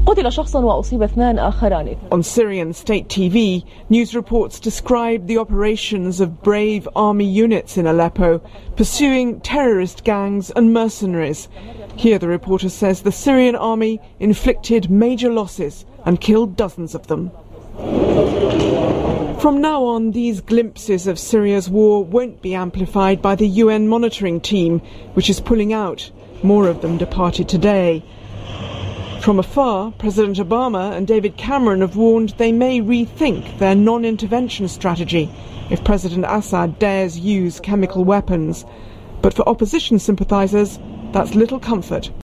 قتل شخص وأصيب 2 آخران. On Syrian state TV, news reports describe the operations of brave army units in Aleppo, pursuing terrorist gangs and mercenaries. Here the reporter says the Syrian army inflicted major losses and killed dozens of them. From now on, these glimpses of Syria's war won't be amplified by the UN monitoring team, which is pulling out. More of them departed today. From afar, President Obama and David Cameron have warned they may rethink their non-intervention strategy if President Assad dares use chemical weapons. But for opposition sympathisers, that's little comfort.